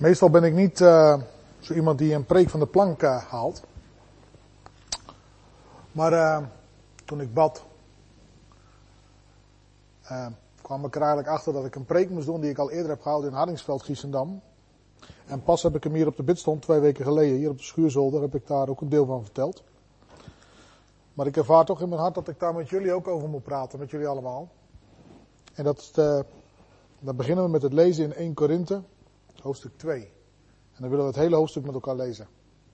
Meestal ben ik niet zo iemand die een preek van de plank haalt. Maar toen ik bad, kwam ik er eigenlijk achter dat ik een preek moest doen die ik al eerder heb gehouden in Hardingsveld, Giessendam. En pas heb ik hem hier op de bidstond 2 weken geleden, hier op de schuurzolder, heb ik daar ook een deel van verteld. Maar ik ervaar toch in mijn hart dat ik daar met jullie ook over moet praten, met jullie allemaal. En dan beginnen we met het lezen in 1 Korinthe, hoofdstuk 2. En dan willen we het hele hoofdstuk met elkaar lezen.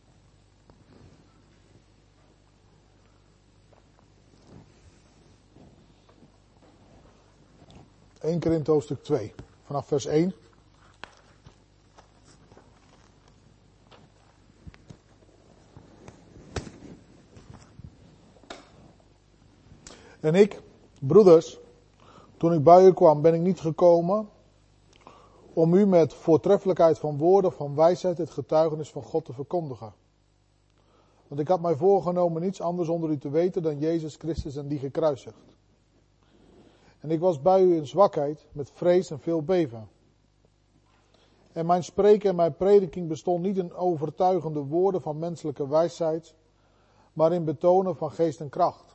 (1 Korinthe hoofdstuk 2, vanaf vers 1. En ik, broeders, toen ik bij u kwam, ben ik niet gekomen om u met voortreffelijkheid van woorden, van wijsheid, het getuigenis van God te verkondigen. Want ik had mij voorgenomen niets anders onder u te weten dan Jezus Christus en die gekruisigd. En ik was bij u in zwakheid, met vrees en veel beven. En mijn spreken en mijn prediking bestond niet in overtuigende woorden van menselijke wijsheid, maar in betonen van geest en kracht.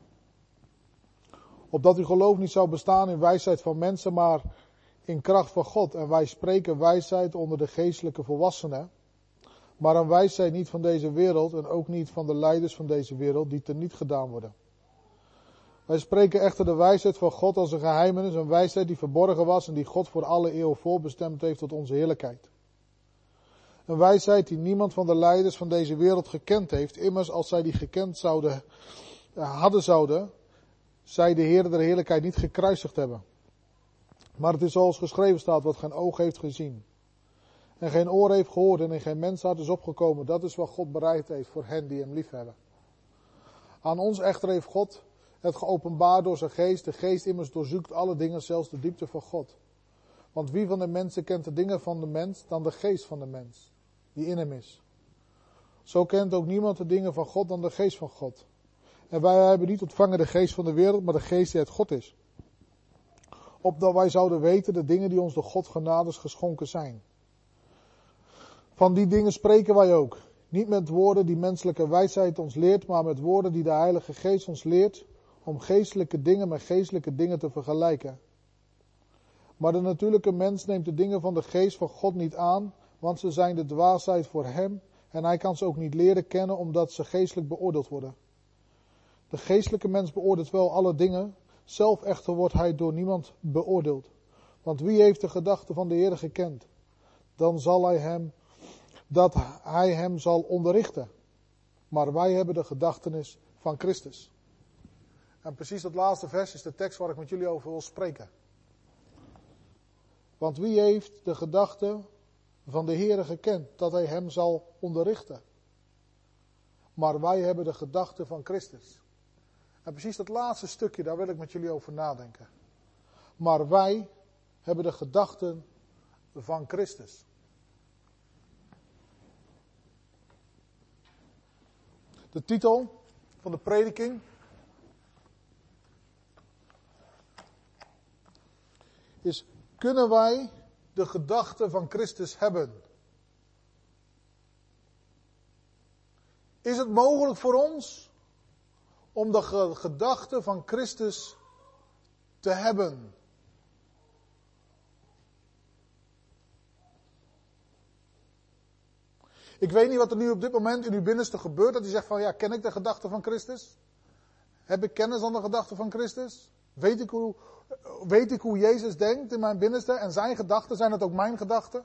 Opdat uw geloof niet zou bestaan in wijsheid van mensen, maar in kracht van God. En wij spreken wijsheid onder de geestelijke volwassenen, maar een wijsheid niet van deze wereld en ook niet van de leiders van deze wereld, die teniet gedaan worden. Wij spreken echter de wijsheid van God als een geheimenis, een wijsheid die verborgen was en die God voor alle eeuw voorbestemd heeft tot onze heerlijkheid. Een wijsheid die niemand van de leiders van deze wereld gekend heeft, immers als zij die gekend zouden, zij de Heer der heerlijkheid niet gekruisigd hebben. Maar het is zoals geschreven staat, wat geen oog heeft gezien. En geen oor heeft gehoord en in geen menshart is opgekomen. Dat is wat God bereid heeft voor hen die hem liefhebben. Aan ons echter heeft God het geopenbaard door zijn geest. De geest immers doorzoekt alle dingen, zelfs de diepte van God. Want wie van de mensen kent de dingen van de mens dan de geest van de mens, die in hem is. Zo kent ook niemand de dingen van God dan de geest van God. En wij hebben niet ontvangen de geest van de wereld, maar de geest die uit God is. Opdat wij zouden weten de dingen die ons door God genadig geschonken zijn. Van die dingen spreken wij ook. Niet met woorden die menselijke wijsheid ons leert, maar met woorden die de Heilige Geest ons leert, om geestelijke dingen met geestelijke dingen te vergelijken. Maar de natuurlijke mens neemt de dingen van de geest van God niet aan, want ze zijn de dwaasheid voor hem, en hij kan ze ook niet leren kennen, omdat ze geestelijk beoordeeld worden. De geestelijke mens beoordeelt wel alle dingen, zelf echter wordt hij door niemand beoordeeld. Want wie heeft de gedachten van de Heer gekend? Dan zal hij hem zal onderrichten. Maar wij hebben de gedachtenis van Christus. En precies dat laatste vers is de tekst waar ik met jullie over wil spreken. Want wie heeft de gedachten van de Heer gekend? Dat hij hem zal onderrichten. Maar wij hebben de gedachten van Christus. En precies dat laatste stukje, daar wil ik met jullie over nadenken. Maar wij hebben de gedachten van Christus. De titel van de prediking is: kunnen wij de gedachten van Christus hebben? Is het mogelijk voor ons om de gedachten van Christus te hebben? Ik weet niet wat er nu op dit moment in uw binnenste gebeurt, dat u zegt van ja, ken ik de gedachten van Christus? Heb ik kennis aan de gedachten van Christus? Weet ik hoe Jezus denkt in mijn binnenste en zijn gedachten, zijn het ook mijn gedachten?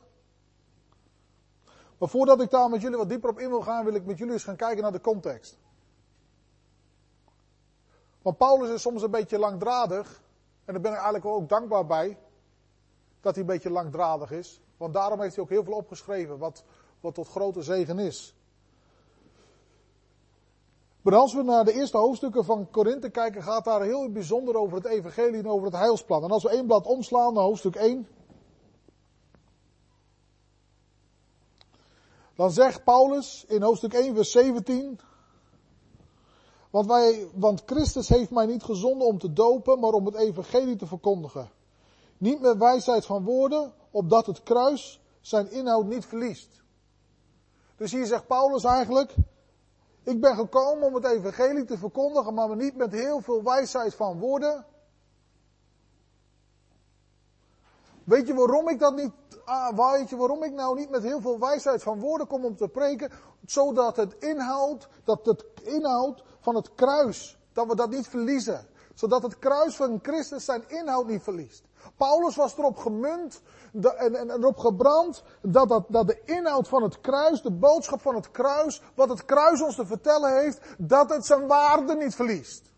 Maar voordat ik daar met jullie wat dieper op in wil gaan, wil ik met jullie eens gaan kijken naar de context. Want Paulus is soms een beetje langdradig. En daar ben ik eigenlijk wel ook dankbaar bij. Dat hij een beetje langdradig is. Want daarom heeft hij ook heel veel opgeschreven. Wat tot grote zegen is. Maar als we naar de eerste hoofdstukken van Korinthe kijken, gaat daar heel bijzonder over het evangelie en over het heilsplan. En als we 1 blad omslaan naar hoofdstuk 1. Dan zegt Paulus in hoofdstuk 1 vers 17. Want Christus heeft mij niet gezonden om te dopen, maar om het evangelie te verkondigen. Niet met wijsheid van woorden, opdat het kruis zijn inhoud niet verliest. Dus hier zegt Paulus eigenlijk, ik ben gekomen om het evangelie te verkondigen, maar niet met heel veel wijsheid van woorden. Weet je waarom ik nou niet met heel veel wijsheid van woorden kom om te preken? Zodat het inhoud van het kruis, dat we dat niet verliezen. Zodat het kruis van Christus zijn inhoud niet verliest. Paulus was erop gemunt en erop gebrand dat de inhoud van het kruis, de boodschap van het kruis, wat het kruis ons te vertellen heeft, dat het zijn waarde niet verliest.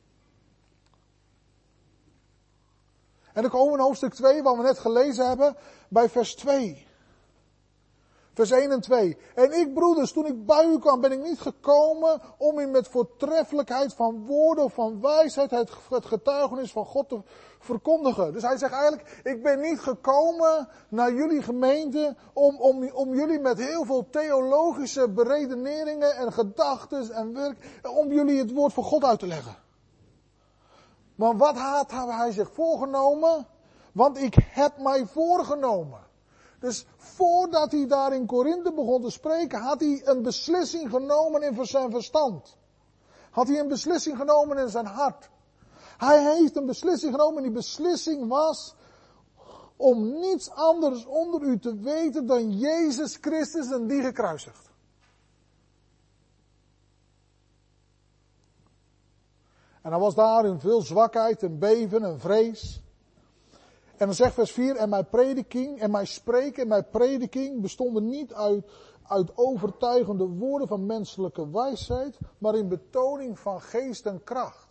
En dan komen we in hoofdstuk 2, wat we net gelezen hebben, bij vers 2. Vers 1 en 2. En ik, broeders, toen ik bij u kwam, ben ik niet gekomen om u met voortreffelijkheid van woorden of van wijsheid het getuigenis van God te verkondigen. Dus hij zegt eigenlijk, ik ben niet gekomen naar jullie gemeente om jullie met heel veel theologische beredeneringen en gedachten en werk, om jullie het woord van God uit te leggen. Maar wat had hij zich voorgenomen? Want ik heb mij voorgenomen. Dus voordat hij daar in Korinthe begon te spreken, had hij een beslissing genomen in zijn verstand. Had hij een beslissing genomen in zijn hart. Hij heeft een beslissing genomen en die beslissing was om niets anders onder u te weten dan Jezus Christus en die gekruisigd. En hij was daar in veel zwakheid en beven en vrees. En dan zegt vers 4, en mijn prediking en mijn spreken en mijn prediking bestonden niet uit overtuigende woorden van menselijke wijsheid, maar in betoning van geest en kracht.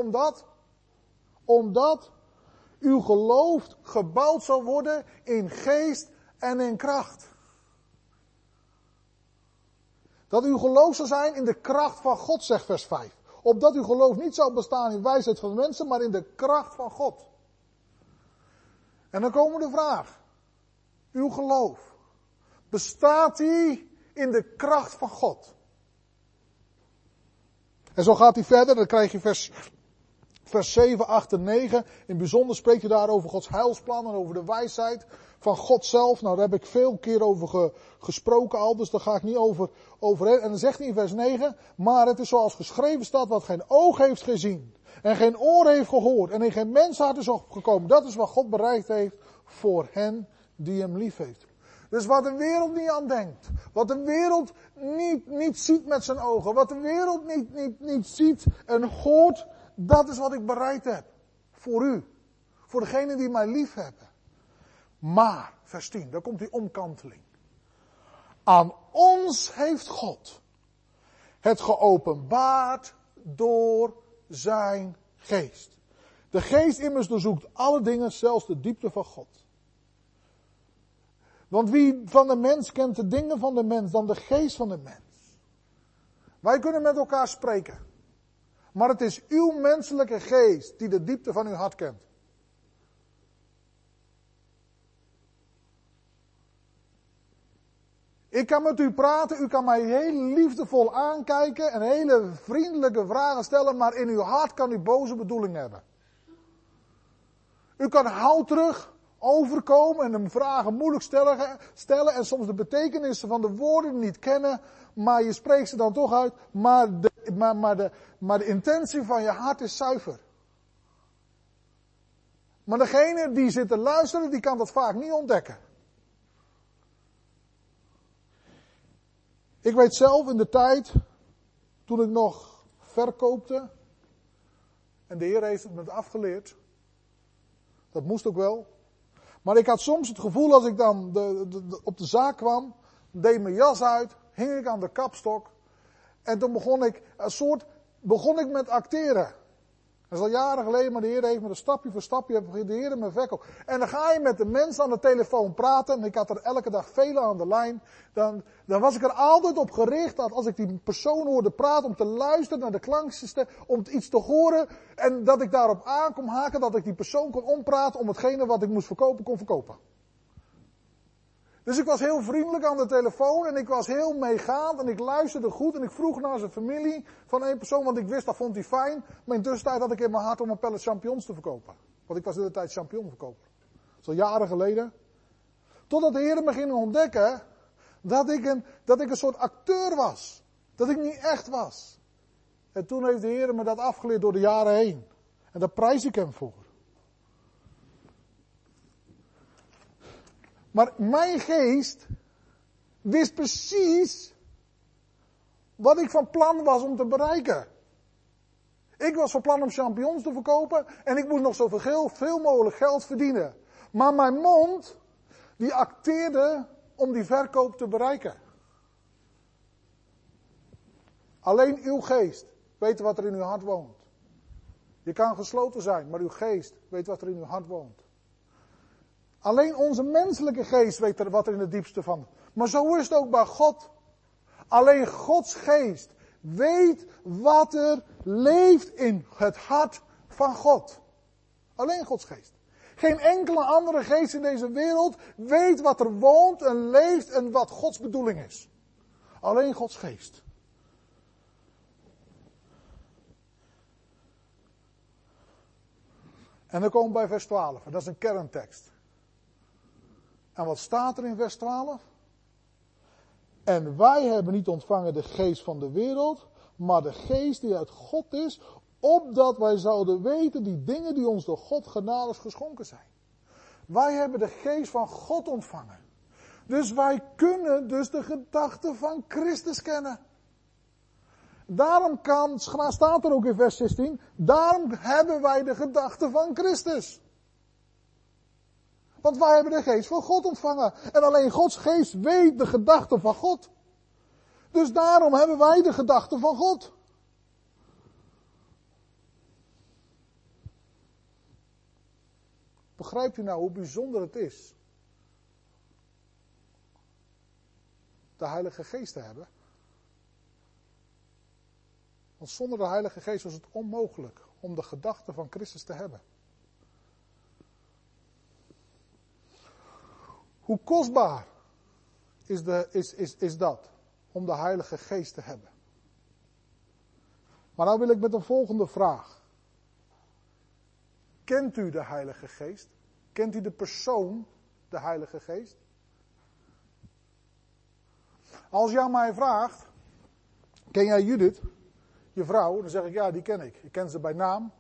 Omdat uw geloof gebouwd zal worden in geest en in kracht. Dat uw geloof zal zijn in de kracht van God, zegt vers 5. Opdat uw geloof niet zal bestaan in wijsheid van mensen, maar in de kracht van God. En dan komen de vraag. Uw geloof. Bestaat die in de kracht van God? En zo gaat hij verder. Dan krijg je vers 7, 8 en 9. In het bijzonder spreekt hij daar over Gods heilsplan en over de wijsheid van God zelf. Nou, daar heb ik veel keer over gesproken al, dus daar ga ik niet over. En dan zegt hij in vers 9, maar het is zoals geschreven staat, wat geen oog heeft gezien en geen oor heeft gehoord en in geen mens hart is opgekomen. Dat is wat God bereid heeft voor hen die hem lief heeft. Dus wat de wereld niet aan denkt, wat de wereld niet ziet met zijn ogen, wat de wereld niet ziet en hoort, dat is wat ik bereid heb voor u, voor degenen die mij lief hebben. Maar, vers 10, daar komt die omkanteling. Aan ons heeft God het geopenbaard door zijn geest. De geest immers doorzoekt alle dingen, zelfs de diepte van God. Want wie van de mens kent de dingen van de mens dan de geest van de mens? Wij kunnen met elkaar spreken. Maar het is uw menselijke geest die de diepte van uw hart kent. Ik kan met u praten, u kan mij heel liefdevol aankijken en hele vriendelijke vragen stellen, maar in uw hart kan u boze bedoelingen hebben. U kan houterig overkomen en hem vragen moeilijk stellen en soms de betekenissen van de woorden niet kennen, maar je spreekt ze dan toch uit, maar de intentie van je hart is zuiver. Maar degene die zit te luisteren, die kan dat vaak niet ontdekken. Ik weet zelf in de tijd, toen ik nog verkoopte, en de Heer heeft het me afgeleerd, dat moest ook wel. Maar ik had soms het gevoel als ik dan op de zaak kwam, deed mijn jas uit, hing ik aan de kapstok, en toen begon ik met acteren. Dat is al jaren geleden, maar de Heer heeft me stapje voor stapje, de Heer me verkoop. En dan ga je met de mensen aan de telefoon praten, en ik had er elke dag velen aan de lijn, dan was ik er altijd op gericht dat als ik die persoon hoorde praten, om te luisteren naar de klanksysteem, om iets te horen, en dat ik daarop aan kon haken, dat ik die persoon kon ompraten om hetgene wat ik moest verkopen, kon verkopen. Dus ik was heel vriendelijk aan de telefoon en ik was heel meegaand en ik luisterde goed en ik vroeg naar zijn familie van één persoon, want ik wist dat vond hij fijn. Maar in tussentijd had ik in mijn hart om een pallet champignons te verkopen. Want ik was de hele tijd champignonverkoper. Dat is al jaren geleden. Totdat de Heer me ging ontdekken dat ik een soort acteur was. Dat ik niet echt was. En toen heeft de Heer me dat afgeleerd door de jaren heen. En daar prijs ik hem voor. Maar mijn geest wist precies wat ik van plan was om te bereiken. Ik was van plan om champignons te verkopen en ik moest nog zoveel mogelijk geld verdienen. Maar mijn mond, die acteerde om die verkoop te bereiken. Alleen uw geest weet wat er in uw hart woont. Je kan gesloten zijn, maar uw geest weet wat er in uw hart woont. Alleen onze menselijke geest weet wat er in het diepste van. Maar zo is het ook bij God. Alleen Gods geest weet wat er leeft in het hart van God. Alleen Gods geest. Geen enkele andere geest in deze wereld weet wat er woont en leeft en wat Gods bedoeling is. Alleen Gods geest. En dan komen we bij vers 12. En dat is een kerntekst. En wat staat er in vers 12? En wij hebben niet ontvangen de geest van de wereld, maar de geest die uit God is, opdat wij zouden weten die dingen die ons door God genadig geschonken zijn. Wij hebben de geest van God ontvangen. Dus wij kunnen dus de gedachten van Christus kennen. Daarom staat er ook in vers 16, daarom hebben wij de gedachten van Christus. Want wij hebben de geest van God ontvangen. En alleen Gods geest weet de gedachten van God. Dus daarom hebben wij de gedachten van God. Begrijpt u nou hoe bijzonder het is de Heilige Geest te hebben? Want zonder de Heilige Geest was het onmogelijk om de gedachten van Christus te hebben. Hoe kostbaar is dat om de Heilige Geest te hebben? Maar nou wil ik met een volgende vraag. Kent u de Heilige Geest? Kent u de persoon, de Heilige Geest? Als jij mij vraagt, ken jij Judith, je vrouw? Dan zeg ik ja, die ken ik. Ik ken ze bij naam.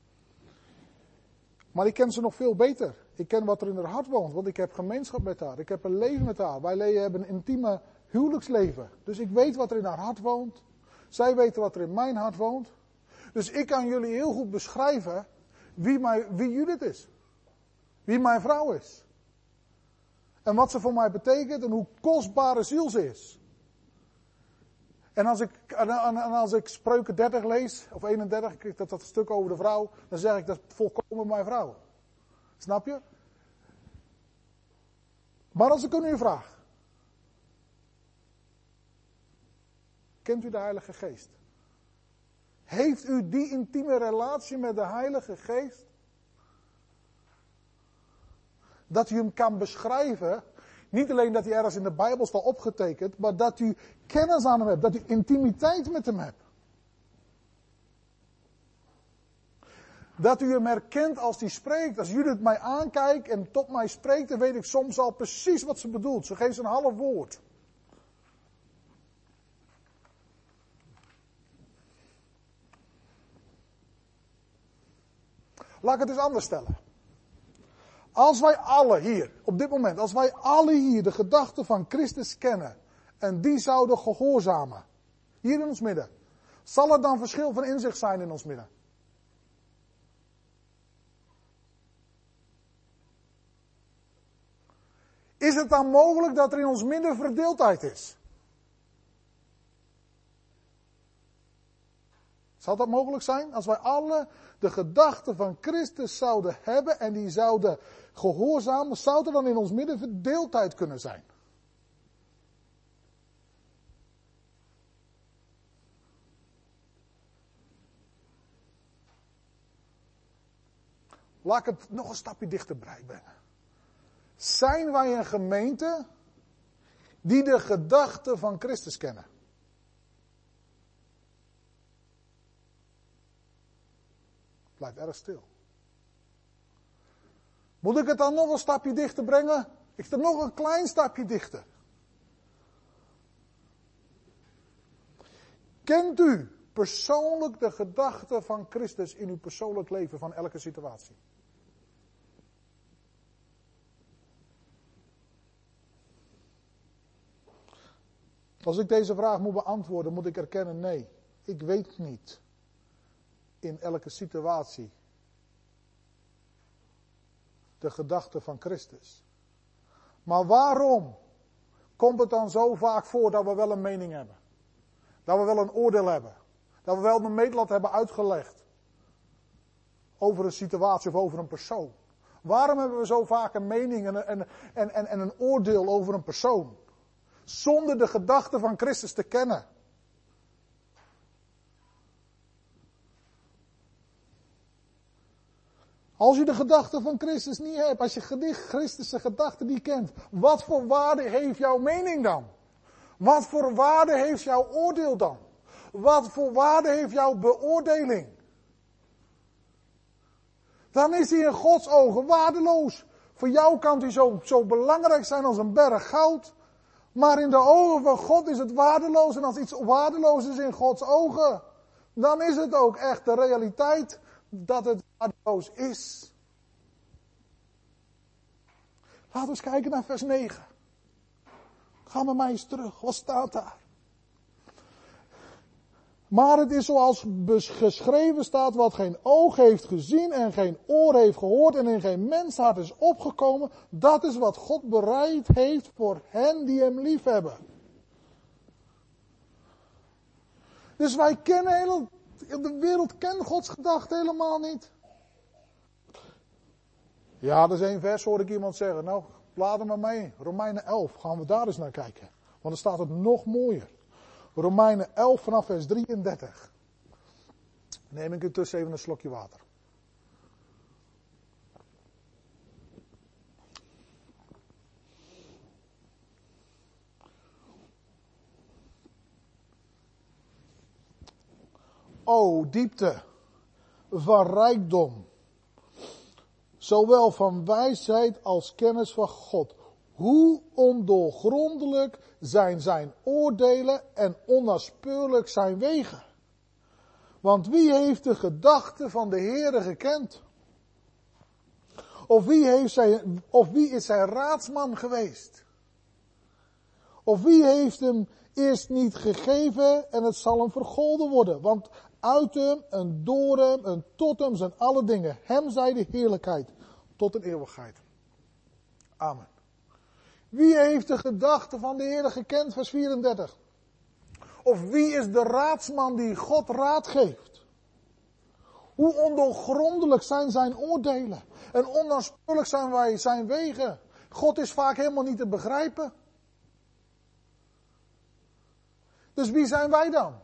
Maar ik ken ze nog veel beter. Ik ken wat er in haar hart woont, want ik heb gemeenschap met haar. Ik heb een leven met haar. Wij hebben een intieme huwelijksleven. Dus ik weet wat er in haar hart woont. Zij weten wat er in mijn hart woont. Dus ik kan jullie heel goed beschrijven wie Judith is. Wie mijn vrouw is. En wat ze voor mij betekent en hoe kostbare ziel ze is. En als ik Spreuken 30 lees, of 31, ik krijg dat stuk over de vrouw, dan zeg ik dat is volkomen mijn vrouw. Snap je? Maar als ik aan u vraag. Kent u de Heilige Geest? Heeft u die intieme relatie met de Heilige Geest? Dat u hem kan beschrijven. Niet alleen dat hij ergens in de Bijbel staat opgetekend, maar dat u kennis aan hem hebt. Dat u intimiteit met hem hebt. Dat u hem herkent als hij spreekt. Als Judith mij aankijkt en tot mij spreekt, dan weet ik soms al precies wat ze bedoelt. Ze geeft een half woord. Laat ik het eens anders stellen. Als wij alle hier, op dit moment, als wij alle hier de gedachten van Christus kennen en die zouden gehoorzamen, hier in ons midden, zal er dan verschil van inzicht zijn in ons midden? Is het dan mogelijk dat er in ons midden verdeeldheid is? Zal dat mogelijk zijn? Als wij alle de gedachten van Christus zouden hebben en die zouden gehoorzamen, zou er dan in ons midden verdeeldheid kunnen zijn? Laat ik het nog een stapje dichterbij brengen. Zijn wij een gemeente die de gedachten van Christus kennen? Blijft erg stil. Moet ik het dan nog een stapje dichter brengen? Ik sta nog een klein stapje dichter. Kent u persoonlijk de gedachten van Christus in uw persoonlijk leven van elke situatie? Als ik deze vraag moet beantwoorden, moet ik erkennen, nee, ik weet niet in elke situatie de gedachten van Christus. Maar waarom komt het dan zo vaak voor dat we wel een mening hebben? Dat we wel een oordeel hebben? Dat we wel de meetlat hebben uitgelegd over een situatie of over een persoon? Waarom hebben we zo vaak een mening en een oordeel over een persoon? Zonder de gedachten van Christus te kennen. Als je de gedachten van Christus niet hebt, als je Christus' gedachten niet kent, wat voor waarde heeft jouw mening dan? Wat voor waarde heeft jouw oordeel dan? Wat voor waarde heeft jouw beoordeling? Dan is hij in Gods ogen waardeloos. Voor jou kan hij zo belangrijk zijn als een berg goud. Maar in de ogen van God is het waardeloos. En als iets waardeloos is in Gods ogen, dan is het ook echt de realiteit dat het waardeloos is. Laten we eens kijken naar vers 9. Ga met mij eens terug. Wat staat daar? Maar het is zoals geschreven staat, wat geen oog heeft gezien en geen oor heeft gehoord en in geen menshart is opgekomen. Dat is wat God bereid heeft voor hen die hem liefhebben. Dus wij kennen de wereld kent Gods gedachten helemaal niet. Ja, dat is 1 vers, hoorde ik iemand zeggen. Nou, blader maar mee. Romeinen 11, gaan we daar eens naar kijken. Want dan staat het nog mooier. Romeinen 11 vanaf vers 33. Neem ik intussen even een slokje water. O diepte van rijkdom, zowel van wijsheid als kennis van God. Hoe ondoorgrondelijk zijn zijn oordelen en onnaspeurlijk zijn wegen. Want wie heeft de gedachten van de Heere gekend? Of wie is zijn raadsman geweest? Of wie heeft hem eerst niet gegeven en het zal hem vergolden worden? Want uit hem en door hem en tot hem zijn alle dingen. Hem zij de heerlijkheid tot een eeuwigheid. Amen. Wie heeft de gedachten van de Heere gekend? Vers 34. Of wie is de raadsman die God raad geeft? Hoe ondoorgrondelijk zijn zijn oordelen. En onnaspeurlijk zijn zijn wegen. God is vaak helemaal niet te begrijpen. Dus wie zijn wij dan?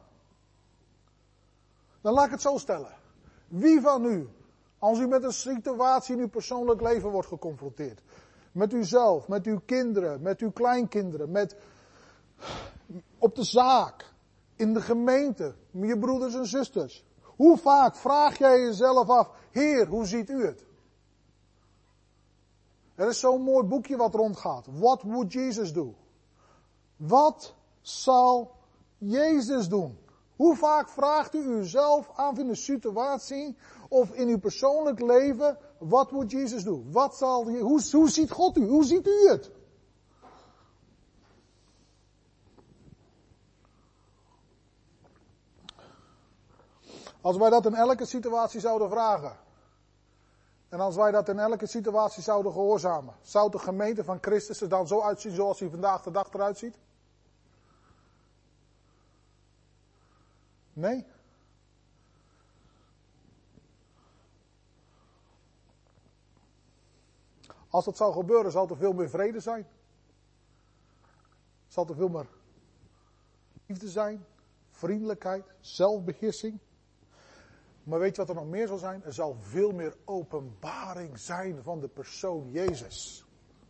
Dan laat ik het zo stellen. Wie van u, als u met een situatie in uw persoonlijk leven wordt geconfronteerd, met uzelf, met uw kinderen, met uw kleinkinderen, op de zaak, in de gemeente, met je broeders en zusters. Hoe vaak vraag jij jezelf af, Heer, hoe ziet u het? Er is zo'n mooi boekje wat rondgaat. What would Jesus do? Wat zal Jezus doen? Hoe vaak vraagt u uzelf af in een situatie of in uw persoonlijk leven, what would Jesus do? Hoe ziet God u? Hoe ziet u het? Als wij dat in elke situatie zouden vragen, en als wij dat in elke situatie zouden gehoorzamen, zou de gemeente van Christus er dan zo uitzien zoals hij vandaag de dag eruit ziet? Nee. Als dat zou gebeuren, zal er veel meer vrede zijn. Zal er veel meer liefde zijn, vriendelijkheid, zelfbeheersing. Maar weet je wat er nog meer zal zijn? Er zal veel meer openbaring zijn van de persoon Jezus.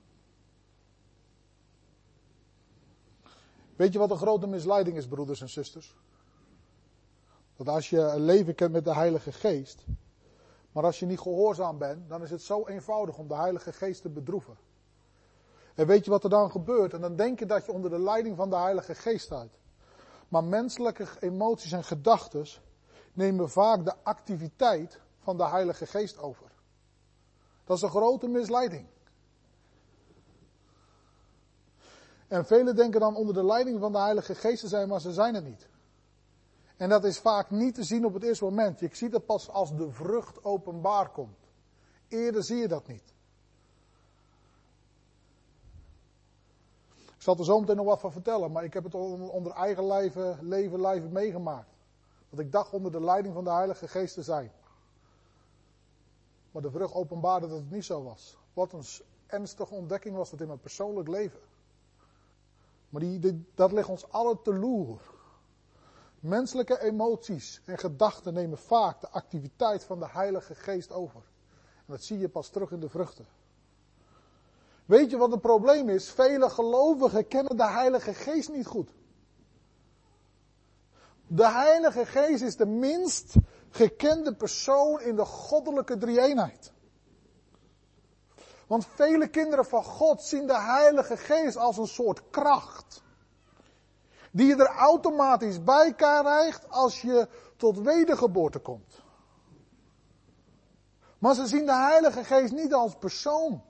Weet je wat een grote misleiding is, broeders en zusters? Dat als je een leven kent met de Heilige Geest, maar als je niet gehoorzaam bent, dan is het zo eenvoudig om de Heilige Geest te bedroeven. En weet je wat er dan gebeurt? En dan denk je dat je onder de leiding van de Heilige Geest staat. Maar menselijke emoties en gedachten nemen vaak de activiteit van de Heilige Geest over. Dat is een grote misleiding. En velen denken dan onder de leiding van de Heilige Geest te zijn, maar ze zijn het niet. En dat is vaak niet te zien op het eerste moment. Je ziet het pas als de vrucht openbaar komt. Eerder zie je dat niet. Ik zal er zo meteen nog wat van vertellen, maar ik heb het onder eigen leven meegemaakt. Dat ik dacht onder de leiding van de Heilige Geest te zijn. Maar de vrucht openbaarde dat het niet zo was. Wat een ernstige ontdekking was dat in mijn persoonlijk leven. Maar dat ligt ons allen te loer. Menselijke emoties en gedachten nemen vaak de activiteit van de Heilige Geest over. En dat zie je pas terug in de vruchten. Weet je wat het probleem is? Vele gelovigen kennen de Heilige Geest niet goed. De Heilige Geest is de minst gekende persoon in de goddelijke drie-eenheid. Want vele kinderen van God zien de Heilige Geest als een soort kracht. Die je er automatisch bij krijgt als je tot wedergeboorte komt. Maar ze zien de Heilige Geest niet als persoon.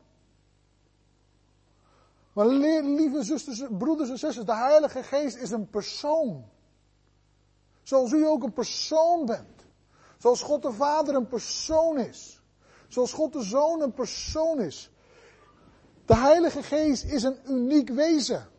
Maar lieve zusters, broeders en zusters, de Heilige Geest is een persoon. Zoals u ook een persoon bent. Zoals God de Vader een persoon is. Zoals God de Zoon een persoon is. De Heilige Geest is een uniek wezen.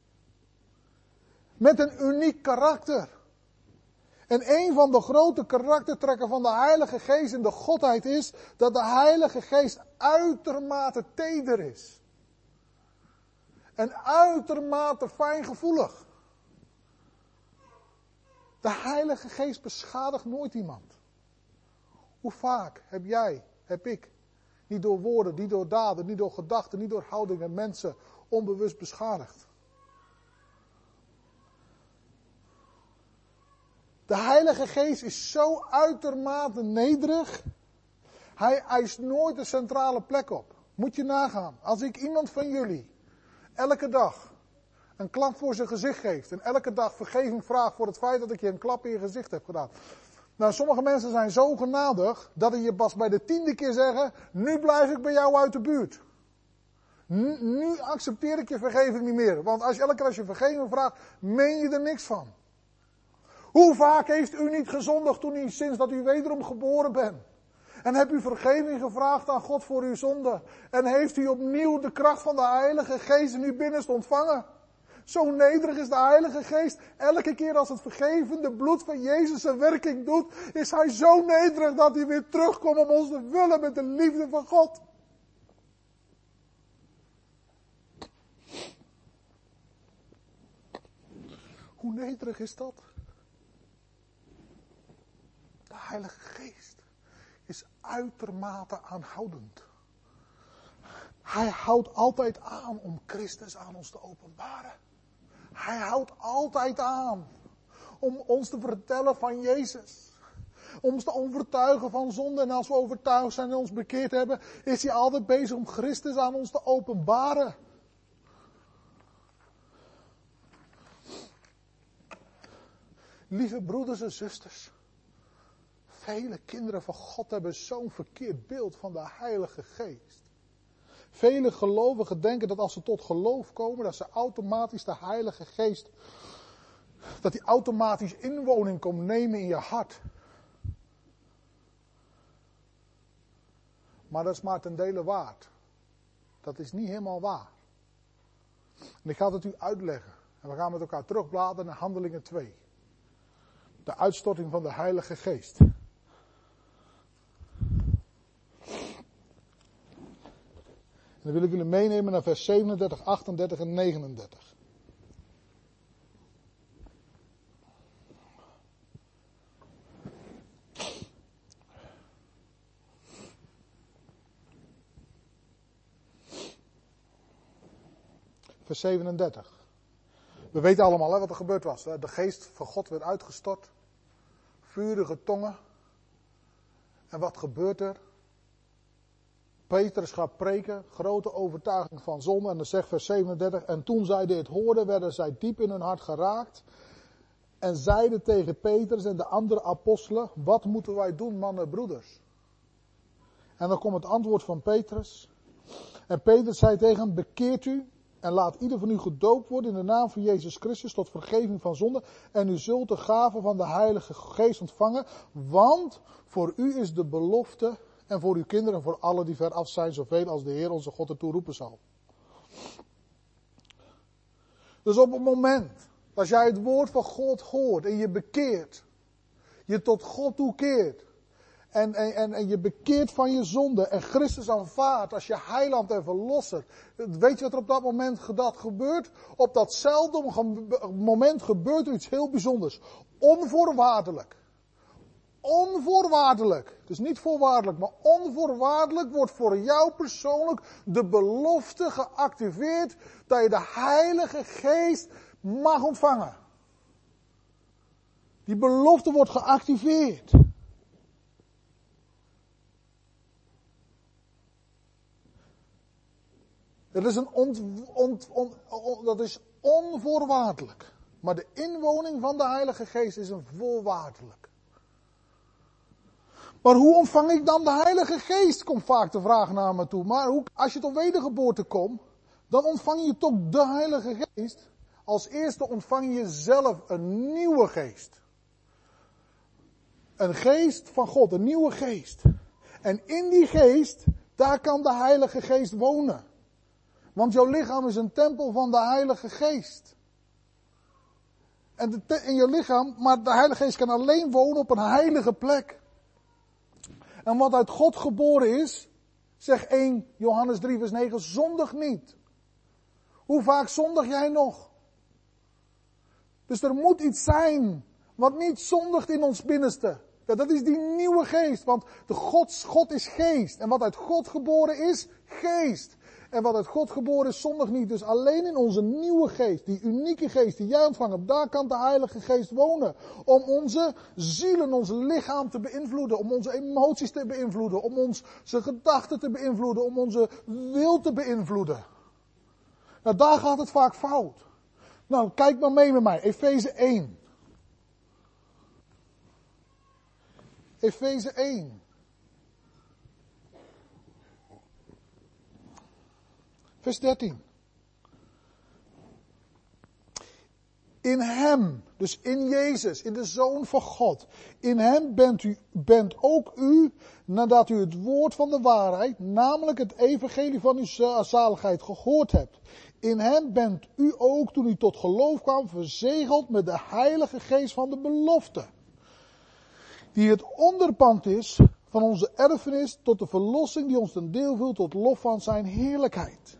Met een uniek karakter. En een van de grote karaktertrekken van de Heilige Geest in de Godheid is dat de Heilige Geest uitermate teder is. En uitermate fijngevoelig. De Heilige Geest beschadigt nooit iemand. Hoe vaak heb ik, niet door woorden, niet door daden, niet door gedachten, niet door houdingen, mensen onbewust beschadigd. De Heilige Geest is zo uitermate nederig. Hij eist nooit de centrale plek op. Moet je nagaan. Als ik iemand van jullie elke dag een klap voor zijn gezicht geeft. En elke dag vergeving vraagt voor het feit dat ik je een klap in je gezicht heb gedaan. Nou, sommige mensen zijn zo genadig dat die je pas bij de 10e keer zeggen, nu blijf ik bij jou uit de buurt. Nu accepteer ik je vergeving niet meer. Want elke keer als je vergeving vraagt, meen je er niks van. Hoe vaak heeft u niet gezondigd sinds dat u wederom geboren bent? En hebt u vergeving gevraagd aan God voor uw zonde? En heeft u opnieuw de kracht van de Heilige Geest in uw binnenste ontvangen? Zo nederig is de Heilige Geest. Elke keer als het vergevende bloed van Jezus zijn werking doet, is Hij zo nederig dat Hij weer terugkomt om ons te vullen met de liefde van God. Hoe nederig is dat? De Heilige Geest is uitermate aanhoudend. Hij houdt altijd aan om Christus aan ons te openbaren. Hij houdt altijd aan om ons te vertellen van Jezus. Om ons te overtuigen van zonde. En als we overtuigd zijn en ons bekeerd hebben, is Hij altijd bezig om Christus aan ons te openbaren. Lieve broeders en zusters. Vele kinderen van God hebben zo'n verkeerd beeld van de Heilige Geest. Vele gelovigen denken dat als ze tot geloof komen, dat ze automatisch de Heilige Geest, dat die automatisch inwoning komt nemen in je hart. Maar dat is maar ten dele waard. Dat is niet helemaal waar. En ik ga het u uitleggen. En we gaan met elkaar terugbladeren naar Handelingen 2. De uitstorting van de Heilige Geest. En dan wil ik jullie meenemen naar vers 37, 38 en 39. Vers 37. We weten allemaal wat er gebeurd was. Hè? De geest van God werd uitgestort. Vurige tongen. En wat gebeurt er? Petrus gaat preken, grote overtuiging van zonde. En dan zegt vers 37, en toen zij dit hoorden, werden zij diep in hun hart geraakt. En zeiden tegen Petrus en de andere apostelen, wat moeten wij doen, mannen en broeders? En dan komt het antwoord van Petrus. En Petrus zei tegen hem, bekeert u en laat ieder van u gedoopt worden in de naam van Jezus Christus tot vergeving van zonde. En u zult de gave van de Heilige Geest ontvangen, want voor u is de belofte en voor uw kinderen en voor allen die ver af zijn, zoveel als de Heer onze God ertoe roepen zal. Dus op het moment, als jij het woord van God hoort en je bekeert, je tot God toekeert, en je bekeert van je zonde en Christus aanvaardt als je heiland en verlosser. Weet je wat er op dat moment gebeurt? Op datzelfde moment gebeurt er iets heel bijzonders. Onvoorwaardelijk. Onvoorwaardelijk. Dus niet voorwaardelijk, maar onvoorwaardelijk wordt voor jou persoonlijk de belofte geactiveerd dat je de Heilige Geest mag ontvangen. Die belofte wordt geactiveerd. Dat is, dat is onvoorwaardelijk. Maar de inwoning van de Heilige Geest is een voorwaardelijk. Maar hoe ontvang ik dan de Heilige Geest? Komt vaak de vraag naar me toe. Maar als je tot wedergeboorte komt, dan ontvang je toch de Heilige Geest. Als eerste ontvang je zelf een nieuwe geest. Een geest van God, een nieuwe geest. En in die geest, daar kan de Heilige Geest wonen. Want jouw lichaam is een tempel van de Heilige Geest. En in je lichaam, maar de Heilige Geest kan alleen wonen op een heilige plek. En wat uit God geboren is, zegt 1 Johannes 3 vers 9, zondig niet. Hoe vaak zondig jij nog? Dus er moet iets zijn wat niet zondigt in ons binnenste. Ja, dat is die nieuwe geest, want God is geest. En wat uit God geboren is, geest. En wat uit God geboren is, zondig niet. Dus alleen in onze nieuwe geest, die unieke geest die jij ontvangt hebt, daar kan de Heilige Geest wonen. Om onze zielen, ons lichaam te beïnvloeden. Om onze emoties te beïnvloeden. Om onze gedachten te beïnvloeden. Om onze wil te beïnvloeden. Nou, daar gaat het vaak fout. Nou, kijk maar mee met mij. Efeze 1. Efeze 1. Vers 13. In hem, dus in Jezus, in de Zoon van God. In hem bent ook u, nadat u het woord van de waarheid, namelijk het evangelie van uw zaligheid gehoord hebt. In hem bent u ook, toen u tot geloof kwam, verzegeld met de Heilige Geest van de belofte. Die het onderpand is van onze erfenis tot de verlossing die ons ten deel viel tot lof van zijn heerlijkheid.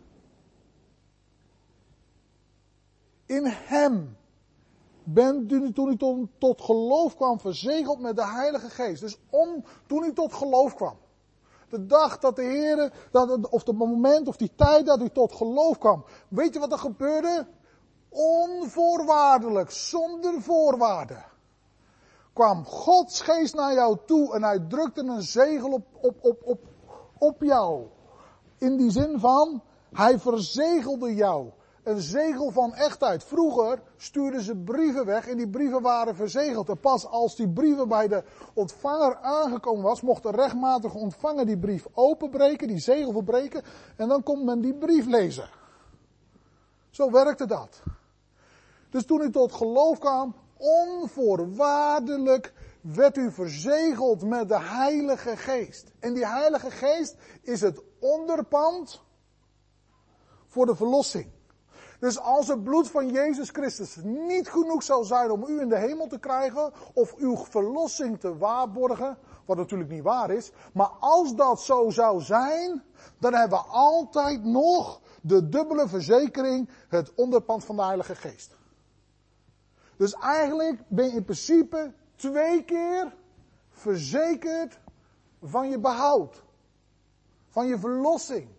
In hem bent u, toen u tot geloof kwam, verzegeld met de Heilige Geest. Dus toen u tot geloof kwam. De dag dat de Heer, of het moment of die tijd dat u tot geloof kwam. Weet je wat er gebeurde? Onvoorwaardelijk, zonder voorwaarden. Kwam Gods Geest naar jou toe en hij drukte een zegel op jou. In die zin van, hij verzegelde jou. Een zegel van echtheid. Vroeger stuurden ze brieven weg en die brieven waren verzegeld. En pas als die brieven bij de ontvanger aangekomen was, mocht de rechtmatige ontvanger die brief openbreken, die zegel verbreken, en dan kon men die brief lezen. Zo werkte dat. Dus toen u tot geloof kwam, onvoorwaardelijk werd u verzegeld met de Heilige Geest. En die Heilige Geest is het onderpand voor de verlossing. Dus als het bloed van Jezus Christus niet genoeg zou zijn om u in de hemel te krijgen, of uw verlossing te waarborgen, wat natuurlijk niet waar is, maar als dat zo zou zijn, dan hebben we altijd nog de dubbele verzekering, het onderpand van de Heilige Geest. Dus eigenlijk ben je in principe 2 keer verzekerd van je behoud, van je verlossing.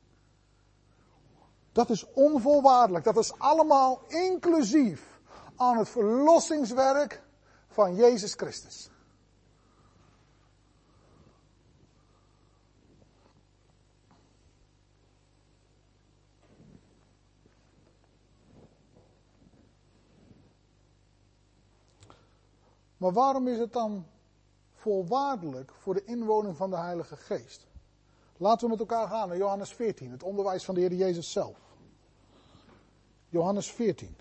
Dat is onvoorwaardelijk. Dat is allemaal inclusief aan het verlossingswerk van Jezus Christus. Maar waarom is het dan voorwaardelijk voor de inwoning van de Heilige Geest? Laten we met elkaar gaan naar Johannes 14, het onderwijs van de Heer Jezus zelf. Johannes 14.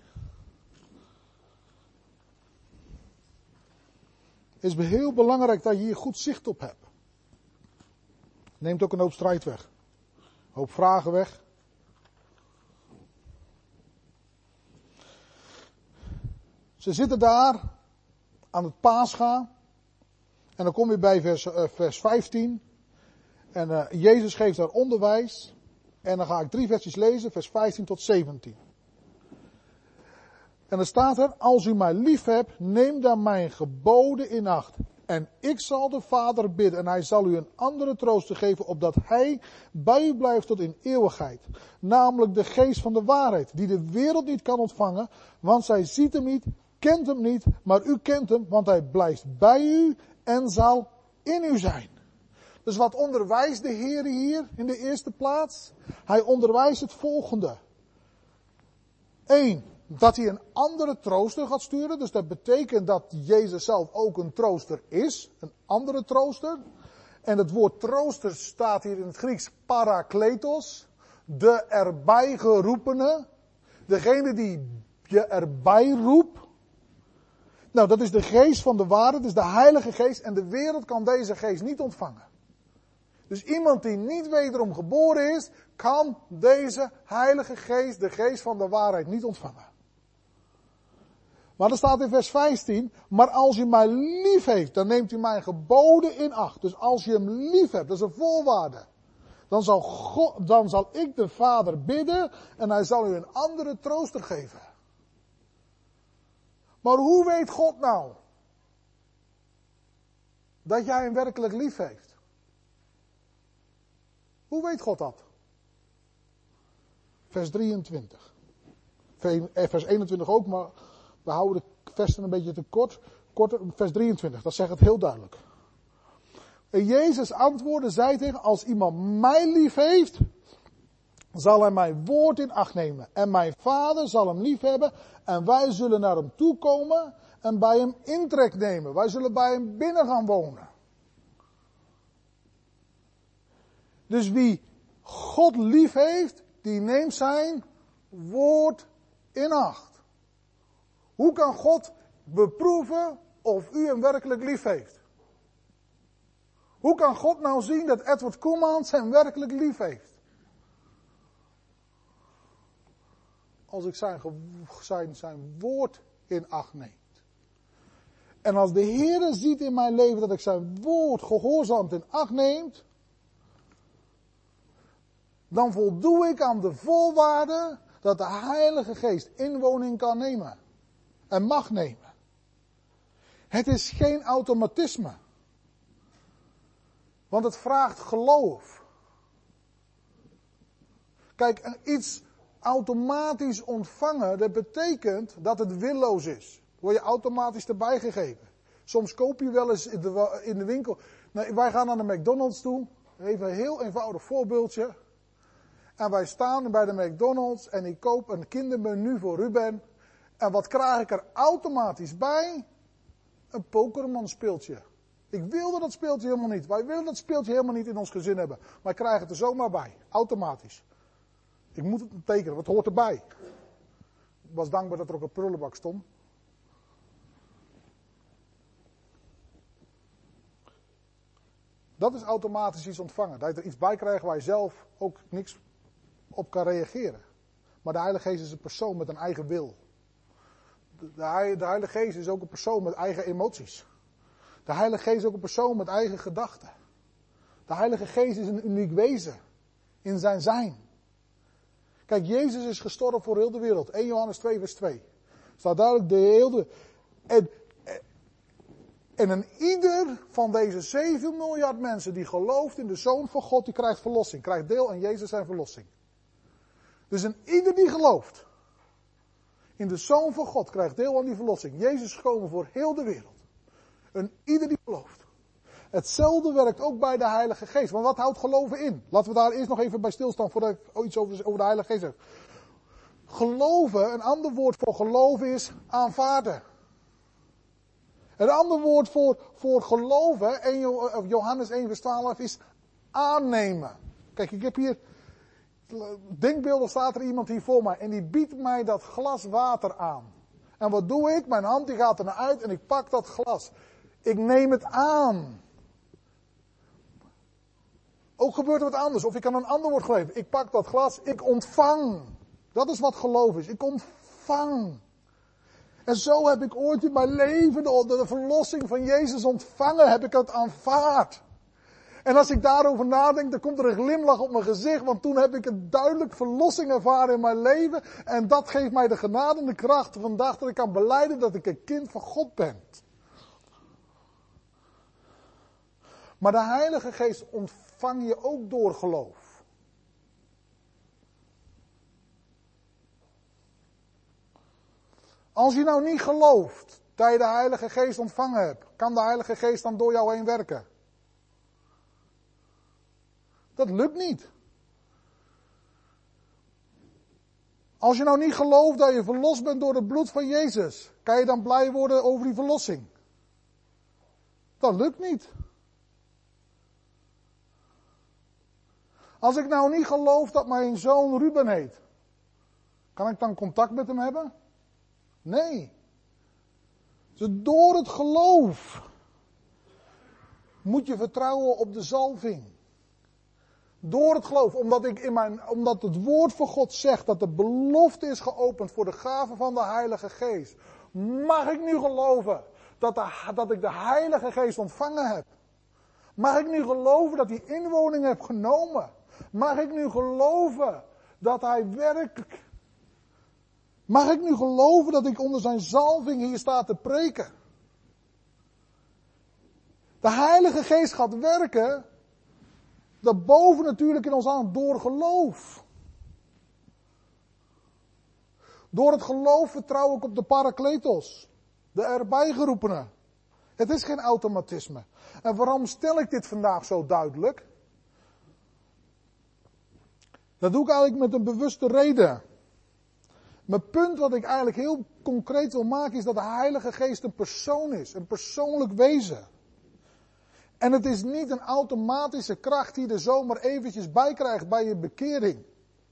Het is heel belangrijk dat je hier goed zicht op hebt. Neemt ook een hoop strijd weg. Een hoop vragen weg. Ze zitten daar aan het Pascha. En dan kom je bij vers 15. En Jezus geeft daar onderwijs. En dan ga ik 3 versjes lezen, vers 15 tot 17. En dan staat er, als u mij lief hebt, neem dan mijn geboden in acht. En ik zal de Vader bidden en hij zal u een andere trooster geven, opdat hij bij u blijft tot in eeuwigheid. Namelijk de geest van de waarheid, die de wereld niet kan ontvangen, want zij ziet hem niet, kent hem niet, maar u kent hem, want hij blijft bij u en zal in u zijn. Dus wat onderwijst de Heer hier in de eerste plaats? Hij onderwijst het volgende. 1. Dat hij een andere trooster gaat sturen. Dus dat betekent dat Jezus zelf ook een trooster is. Een andere trooster. En het woord trooster staat hier in het Grieks parakletos. De erbij geroepene. Degene die je erbij roept. Nou, dat is de geest van de waarheid. Dat is de Heilige Geest. En de wereld kan deze geest niet ontvangen. Dus iemand die niet wederom geboren is, kan deze Heilige Geest, de geest van de waarheid, niet ontvangen. Maar er staat in vers 15, maar als u mij lief heeft, dan neemt u mijn geboden in acht. Dus als je hem lief hebt, dat is een voorwaarde. Dan zal ik de Vader bidden en hij zal u een andere trooster geven. Maar hoe weet God nou dat jij hem werkelijk lief heeft? Hoe weet God dat? Vers 23. Vers 21 ook, maar we houden de versen een beetje te kort. Vers 23, dat zegt het heel duidelijk. En Jezus antwoordde, zei tegen, als iemand mij lief heeft, zal hij mijn woord in acht nemen. En mijn Vader zal hem lief hebben en wij zullen naar hem toe komen en bij hem intrek nemen. Wij zullen bij hem binnen gaan wonen. Dus wie God lief heeft, die neemt zijn woord in acht. Hoe kan God beproeven of u hem werkelijk lief heeft? Hoe kan God nou zien dat Edward Koemans hem werkelijk lief heeft? Als ik zijn woord in acht neem. En als de Heere ziet in mijn leven dat ik zijn woord gehoorzaamd in acht neemt, dan voldoe ik aan de voorwaarde dat de Heilige Geest inwoning kan nemen. En mag nemen. Het is geen automatisme. Want het vraagt geloof. Kijk, iets automatisch ontvangen, dat betekent dat het willoos is. Word je automatisch erbij gegeven. Soms koop je wel eens in de winkel. Nou, wij gaan naar de McDonald's toe. Even een heel eenvoudig voorbeeldje. En wij staan bij de McDonald's en ik koop een kindermenu voor Ruben. En wat krijg ik er automatisch bij? Een Pokémon speeltje. Ik wilde dat speeltje helemaal niet. Wij willen dat speeltje helemaal niet in ons gezin hebben. Maar ik krijg het er zomaar bij. Automatisch. Ik moet het tekenen, wat hoort erbij. Ik was dankbaar dat er ook een prullenbak stond. Dat is automatisch iets ontvangen. Dat je er iets bij krijgt waar je zelf ook niks op kan reageren. Maar de Heilige Geest is een persoon met een eigen wil. De Heilige Geest is ook een persoon met eigen emoties. De Heilige Geest is ook een persoon met eigen gedachten. De Heilige Geest is een uniek wezen. In zijn zijn. Kijk, Jezus is gestorven voor heel de wereld. 1 Johannes 2 vers 2. Staat duidelijk de hele... En een ieder van deze 7 miljard mensen die gelooft in de Zoon van God, die krijgt verlossing. Krijgt deel aan Jezus zijn verlossing. Dus een ieder die gelooft in de Zoon van God krijgt deel aan die verlossing. Jezus is gekomen voor heel de wereld. Een ieder die gelooft. Hetzelfde werkt ook bij de Heilige Geest. Want wat houdt geloven in? Laten we daar eerst nog even bij stilstaan voordat ik iets over de Heilige Geest zeg. Geloven, een ander woord voor geloven is aanvaarden. Een ander woord voor geloven, Johannes 1 vers 12, is aannemen. Kijk, ik heb hier denkbeelden, staat er iemand hier voor mij en die biedt mij dat glas water aan. En wat doe ik? Mijn hand die gaat er naar uit en ik pak dat glas. Ik neem het aan. Ook gebeurt er wat anders. Of ik kan een ander woord geven. Ik pak dat glas, ik ontvang. Dat is wat geloof is. Ik ontvang. En zo heb ik ooit in mijn leven de verlossing van Jezus ontvangen. Heb ik het aanvaard. En als ik daarover nadenk, dan komt er een glimlach op mijn gezicht. Want toen heb ik een duidelijk verlossing ervaren in mijn leven. En dat geeft mij de genade en de kracht vandaag dat ik kan belijden dat ik een kind van God ben. Maar de Heilige Geest ontvang je ook door geloof. Als je nou niet gelooft dat je de Heilige Geest ontvangen hebt, kan de Heilige Geest dan door jou heen werken? Dat lukt niet. Als je nou niet gelooft dat je verlost bent door het bloed van Jezus, kan je dan blij worden over die verlossing? Dat lukt niet. Als ik nou niet geloof dat mijn zoon Ruben heet, kan ik dan contact met hem hebben? Nee. Dus door het geloof moet je vertrouwen op de zalving. Door het geloof, omdat het woord van God zegt dat de belofte is geopend voor de gave van de Heilige Geest. Mag ik nu geloven dat ik de Heilige Geest ontvangen heb? Mag ik nu geloven dat hij inwoning heeft genomen? Mag ik nu geloven dat hij werkelijk... Mag ik nu geloven dat ik onder zijn zalving hier sta te preken? De Heilige Geest gaat werken, daarboven natuurlijk in ons aan, door geloof. Door het geloof vertrouw ik op de Parakletos, de erbijgeroepenen. Het is geen automatisme. En waarom stel ik dit vandaag zo duidelijk? Dat doe ik eigenlijk met een bewuste reden. Mijn punt wat ik eigenlijk heel concreet wil maken is dat de Heilige Geest een persoon is. Een persoonlijk wezen. En het is niet een automatische kracht die je er zomaar eventjes bij krijgt bij je bekering.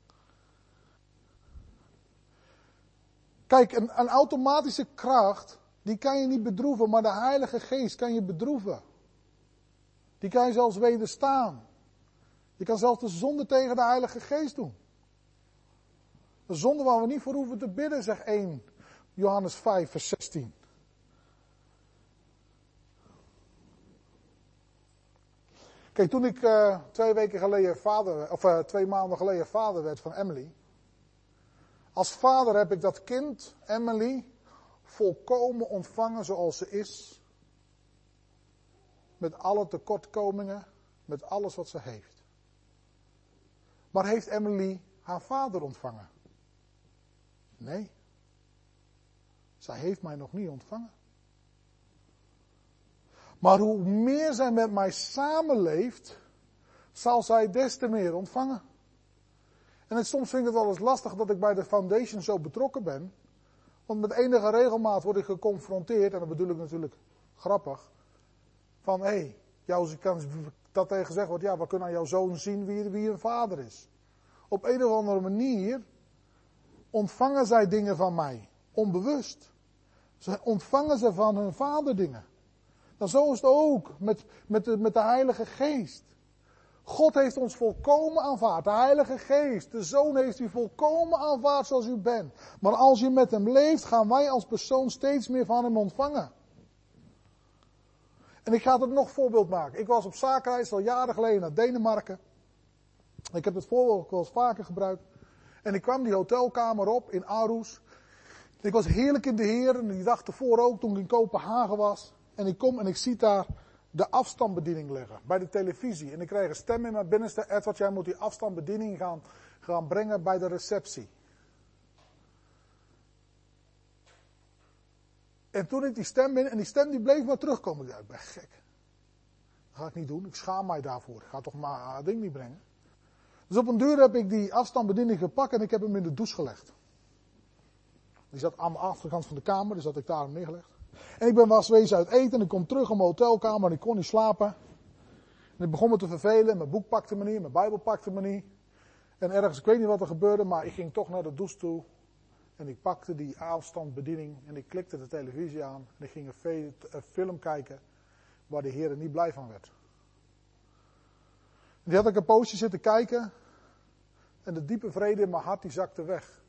Kijk, een automatische kracht, die kan je niet bedroeven, maar de Heilige Geest kan je bedroeven. Die kan je zelfs wederstaan. Je kan zelfs de zonde tegen de Heilige Geest doen. De zonde waar we niet voor hoeven te bidden, zegt 1 Johannes 5 vers 16. Kijk, toen ik 2 maanden geleden vader werd van Emily. Als vader heb ik dat kind, Emily, volkomen ontvangen zoals ze is. Met alle tekortkomingen, met alles wat ze heeft. Maar heeft Emily haar vader ontvangen? Nee. Zij heeft mij nog niet ontvangen. Maar hoe meer zij met mij samenleeft, zal zij des te meer ontvangen. En soms vind ik het wel eens lastig dat ik bij de foundation zo betrokken ben. Want met enige regelmaat word ik geconfronteerd, en dat bedoel ik natuurlijk grappig. Van, dat tegen gezegd wordt, ja, we kunnen aan jouw zoon zien wie een vader is. Op een of andere manier ontvangen zij dingen van mij, onbewust. Ontvangen ze van hun vader dingen. Nou, zo is het ook met de Heilige Geest. God heeft ons volkomen aanvaard. De Heilige Geest, de Zoon heeft u volkomen aanvaard zoals u bent. Maar als je met hem leeft, gaan wij als persoon steeds meer van hem ontvangen. En ik ga het nog voorbeeld maken. Ik was op zakenreis al jaren geleden naar Denemarken. Ik heb het voorbeeld wel eens vaker gebruikt. En ik kwam die hotelkamer op in Aarhus. Ik was heerlijk in de Heer. En die dag ervoor ook, toen ik in Kopenhagen was. En ik kom en ik zie daar de afstandsbediening liggen. Bij de televisie. En ik kreeg een stem in mijn binnenste. Edward, jij moet die afstandsbediening gaan brengen bij de receptie. En toen ik die stem binnen. En die stem die bleef maar terugkomen. Ik dacht, ik ben gek. Dat ga ik niet doen. Ik schaam mij daarvoor. Ik ga toch maar het ding niet brengen. Dus op een duur heb ik die afstandsbediening gepakt. En ik heb hem in de douche gelegd. Die zat aan de achterkant van de kamer. Dus had ik daar hem neergelegd. En ik ben was wezen uit eten en ik kom terug in mijn hotelkamer en ik kon niet slapen. En ik begon me te vervelen, mijn boek pakte me niet, mijn Bijbel pakte me niet. En ergens, ik weet niet wat er gebeurde, maar ik ging toch naar de douche toe. En ik pakte die afstandsbediening en ik klikte de televisie aan. En ik ging een film kijken waar de Heer niet blij van werd. En die had ik een poosje zitten kijken. En de diepe vrede in mijn hart die zakte weg.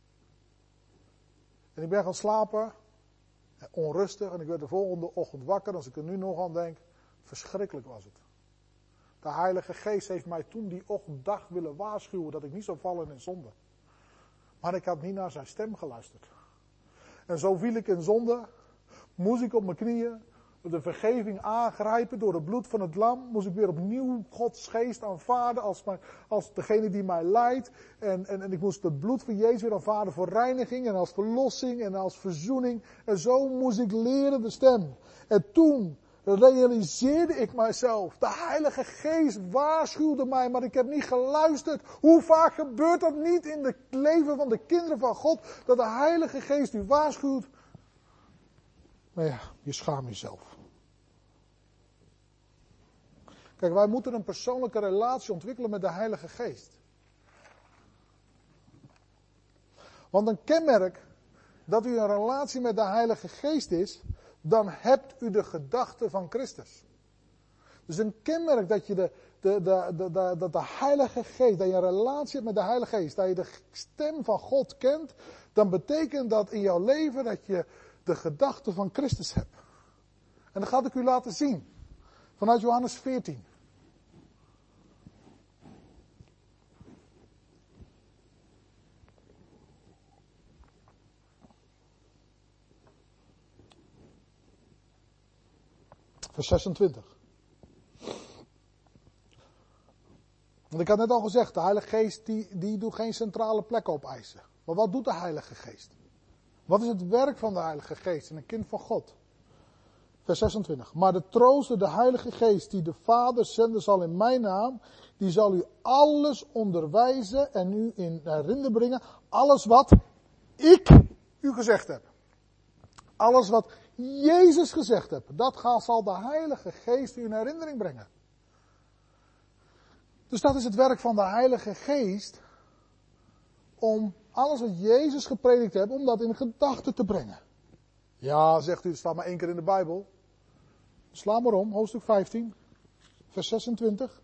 En ik ben gaan slapen. Onrustig. En ik werd de volgende ochtend wakker. Als ik er nu nog aan denk. Verschrikkelijk was het. De Heilige Geest heeft mij toen die ochtenddag willen waarschuwen dat ik niet zou vallen in zonde. Maar ik had niet naar zijn stem geluisterd. En zo viel ik in zonde. Moest ik op mijn knieën de vergeving aangrijpen door het bloed van het lam. Moest ik weer opnieuw Gods geest aanvaarden als degene die mij leidt. En ik moest het bloed van Jezus weer aanvaarden voor reiniging en als verlossing en als verzoening. En zo moest ik leren de stem. En toen realiseerde ik mijzelf. De Heilige Geest waarschuwde mij, maar ik heb niet geluisterd. Hoe vaak gebeurt dat niet in het leven van de kinderen van God? Dat de Heilige Geest u waarschuwt. Maar ja, je schaamt jezelf. Kijk, wij moeten een persoonlijke relatie ontwikkelen met de Heilige Geest. Want een kenmerk dat u een relatie met de Heilige Geest is, dan hebt u de gedachten van Christus. Dus een kenmerk dat je dat de Heilige Geest, dat je een relatie hebt met de Heilige Geest, dat je de stem van God kent, dan betekent dat in jouw leven dat je de gedachten van Christus hebt. En dat ga ik u laten zien. Vanuit Johannes 14. Vers 26. Want ik had net al gezegd, de Heilige Geest die doet geen centrale plek opeisen. Maar wat doet de Heilige Geest? Wat is het werk van de Heilige Geest in een kind van God? Vers 26. Maar de trooster, de Heilige Geest, die de Vader zenden zal in mijn naam, die zal u alles onderwijzen en u in herinnering brengen. Alles wat ik u gezegd heb. Alles wat Jezus gezegd heeft. Dat zal de Heilige Geest u in herinnering brengen. Dus dat is het werk van de Heilige Geest. Om alles wat Jezus gepredikt heeft, om dat in gedachten te brengen. Ja, zegt u, het staat maar 1 keer in de Bijbel. Sla maar om, hoofdstuk 15, vers 26.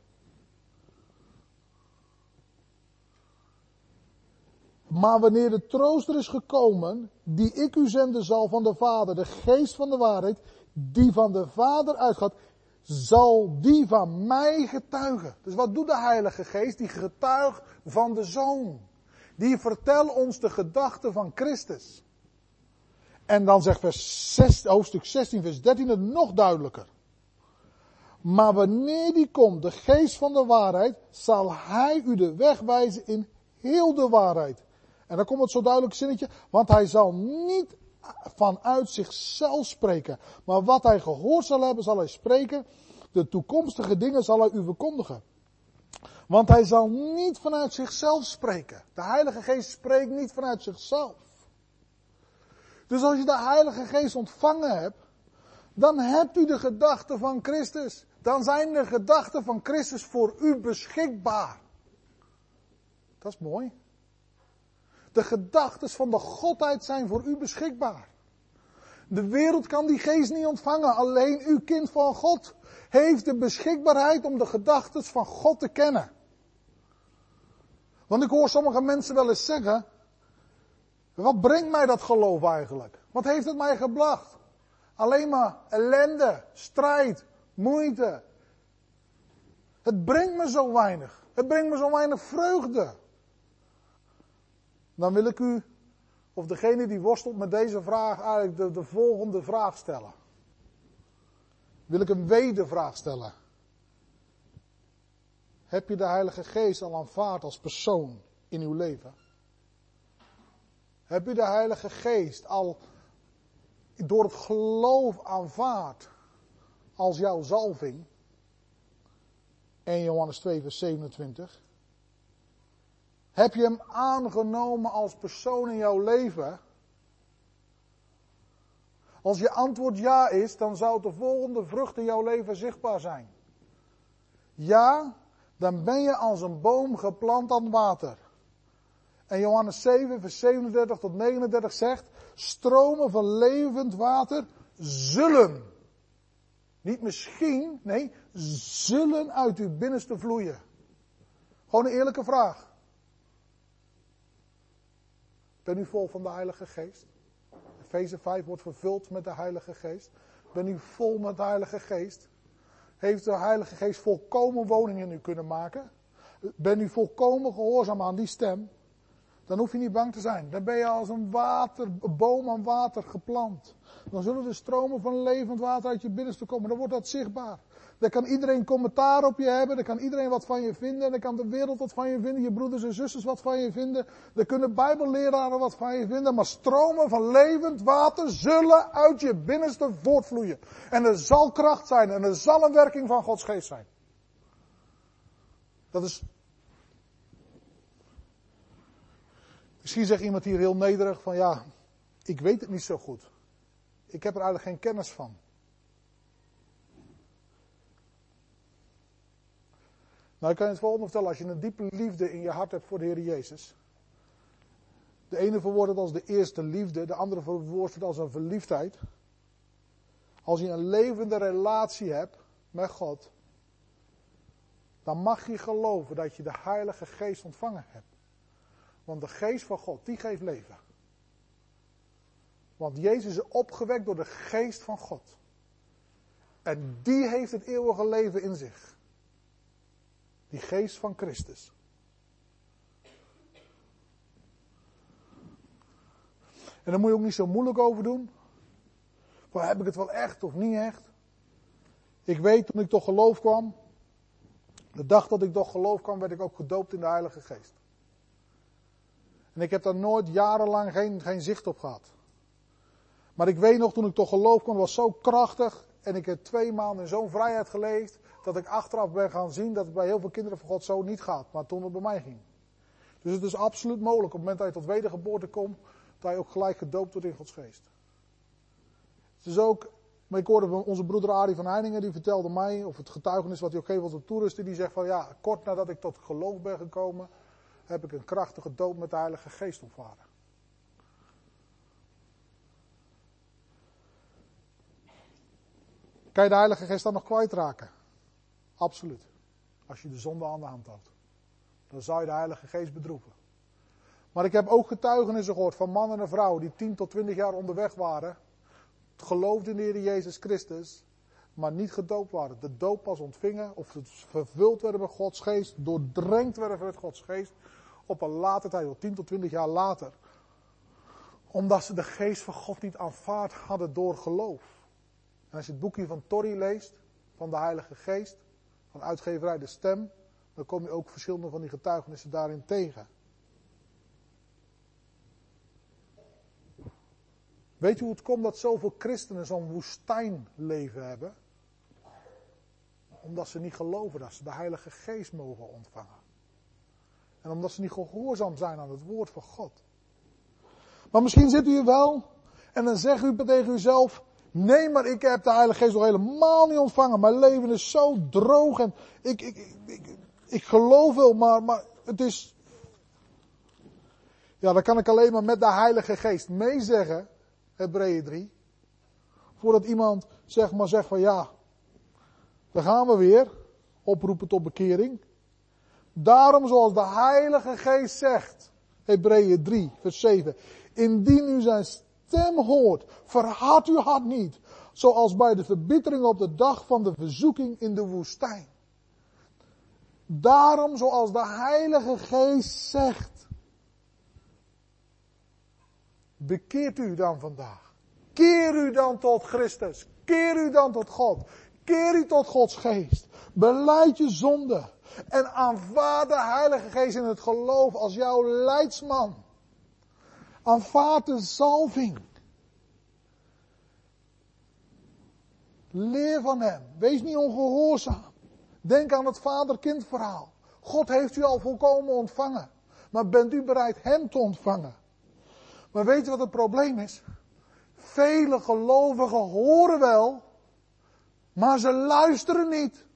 Maar wanneer de trooster is gekomen, die ik u zenden zal van de Vader, de geest van de waarheid, die van de Vader uitgaat, zal die van mij getuigen. Dus wat doet de Heilige Geest? Die getuigt van de Zoon. Die vertelt ons de gedachten van Christus. En dan zegt hoofdstuk 16, vers 13 het nog duidelijker. Maar wanneer die komt, de geest van de waarheid, zal hij u de weg wijzen in heel de waarheid. En dan komt het zo duidelijk zinnetje, want hij zal niet vanuit zichzelf spreken. Maar wat hij gehoord zal hebben, zal hij spreken. De toekomstige dingen zal hij u verkondigen. Want hij zal niet vanuit zichzelf spreken. De Heilige Geest spreekt niet vanuit zichzelf. Dus als je de Heilige Geest ontvangen hebt, dan hebt u de gedachten van Christus. Dan zijn de gedachten van Christus voor u beschikbaar. Dat is mooi. De gedachten van de Godheid zijn voor u beschikbaar. De wereld kan die geest niet ontvangen. Alleen uw kind van God heeft de beschikbaarheid om de gedachten van God te kennen. Want ik hoor sommige mensen wel eens zeggen, wat brengt mij dat geloof eigenlijk? Wat heeft het mij gebracht? Alleen maar ellende, strijd, moeite. Het brengt me zo weinig. Het brengt me zo weinig vreugde. Dan wil ik u, of degene die worstelt met deze vraag, eigenlijk de volgende vraag stellen. Wil ik een wedervraag stellen. Heb je de Heilige Geest al aanvaard als persoon in uw leven? Heb je de Heilige Geest al door het geloof aanvaard als jouw zalving? 1 Johannes 2 vers 27. Heb je hem aangenomen als persoon in jouw leven? Als je antwoord ja is, dan zou de volgende vrucht in jouw leven zichtbaar zijn. Ja, dan ben je als een boom geplant aan water. En Johannes 7, vers 37 tot 39 zegt, stromen van levend water zullen, niet misschien, nee, zullen uit uw binnenste vloeien. Gewoon een eerlijke vraag. Ben u vol van de Heilige Geest? Efeze 5 wordt vervuld met de Heilige Geest. Ben u vol met de Heilige Geest? Heeft de Heilige Geest volkomen woning in u kunnen maken? Ben u volkomen gehoorzaam aan die stem? Dan hoef je niet bang te zijn. Dan ben je als een boom aan water geplant. Dan zullen er stromen van levend water uit je binnenste komen. Dan wordt dat zichtbaar. Dan kan iedereen commentaar op je hebben. Dan kan iedereen wat van je vinden. Dan kan de wereld wat van je vinden. Je broeders en zusters wat van je vinden. Dan kunnen bijbelleraren wat van je vinden. Maar stromen van levend water zullen uit je binnenste voortvloeien. En er zal kracht zijn. En er zal een werking van Gods geest zijn. Dat is... Misschien zegt iemand hier heel nederig van ja, ik weet het niet zo goed. Ik heb er eigenlijk geen kennis van. Nou, ik kan je het volgende vertellen. Als je een diepe liefde in je hart hebt voor de Heer Jezus. De ene verwoordt het als de eerste liefde. De andere verwoordt het als een verliefdheid. Als je een levende relatie hebt met God. Dan mag je geloven dat je de Heilige Geest ontvangen hebt. Want de Geest van God, die geeft leven. Want Jezus is opgewekt door de Geest van God. En die heeft het eeuwige leven in zich. Die Geest van Christus. En daar moet je ook niet zo moeilijk over doen. Van, heb ik het wel echt of niet echt? Ik weet, toen ik tot geloof kwam. De dag dat ik tot geloof kwam, werd ik ook gedoopt in de Heilige Geest. En ik heb daar nooit jarenlang geen zicht op gehad. Maar ik weet nog, toen ik tot geloof kwam, was zo krachtig. En ik heb 2 maanden in zo'n vrijheid geleefd. Dat ik achteraf ben gaan zien dat het bij heel veel kinderen van God zo niet gaat. Maar toen het bij mij ging. Dus het is absoluut mogelijk op het moment dat je tot wedergeboorte komt. Dat je ook gelijk gedoopt wordt in Gods Geest. Het is ook, maar ik hoorde van onze broeder Arie van Heiningen, die vertelde mij, of het getuigenis wat hij ook geeft als een toeristen, die zegt van ja, kort nadat ik tot geloof ben gekomen, heb ik een krachtige doop met de Heilige Geest ontvangen. Kan je de Heilige Geest dan nog kwijtraken? Absoluut. Als je de zonde aan de hand houdt. Dan zou je de Heilige Geest bedroeven. Maar ik heb ook getuigenissen gehoord van mannen en vrouwen die 10 tot 20 jaar onderweg waren. Geloofden in de Heer Jezus Christus. Maar niet gedoopt waren. De doop pas ontvingen. Of het vervuld werden met Gods Geest. Doordrenkt werden met Gods Geest. Op een later tijd, 10 tot 20 jaar later. Omdat ze de Geest van God niet aanvaard hadden door geloof. En als je het boekje van Torrie leest. Van de Heilige Geest. Van uitgeverij De Stem. Dan kom je ook verschillende van die getuigenissen daarin tegen. Weet je hoe het komt dat zoveel christenen zo'n woestijnleven hebben? Omdat ze niet geloven dat ze de Heilige Geest mogen ontvangen. En omdat ze niet gehoorzaam zijn aan het woord van God. Maar misschien zit u hier wel en dan zegt u tegen uzelf: nee, maar ik heb de Heilige Geest nog helemaal niet ontvangen. Mijn leven is zo droog en ik geloof wel, maar het is... Ja, dan kan ik alleen maar met de Heilige Geest meezeggen. Hebreeën 3. Voordat iemand zegt van ja, daar gaan we weer. Oproepen tot bekering. Daarom zoals de Heilige Geest zegt. Hebreeën 3 vers 7. Indien u zijn stem hoort, verhard uw hart niet. Zoals bij de verbittering op de dag van de verzoeking in de woestijn. Daarom zoals de Heilige Geest zegt. Bekeert u dan vandaag. Keer u dan tot Christus. Keer u dan tot God. Keer u tot Gods Geest. Belijd je zonde. En aanvaard de Heilige Geest in het geloof als jouw leidsman. Aanvaard de zalving. Leer van hem. Wees niet ongehoorzaam. Denk aan het vader-kind verhaal. God heeft u al volkomen ontvangen. Maar bent u bereid hem te ontvangen? Maar weet je wat het probleem is? Vele gelovigen horen wel, maar ze luisteren niet.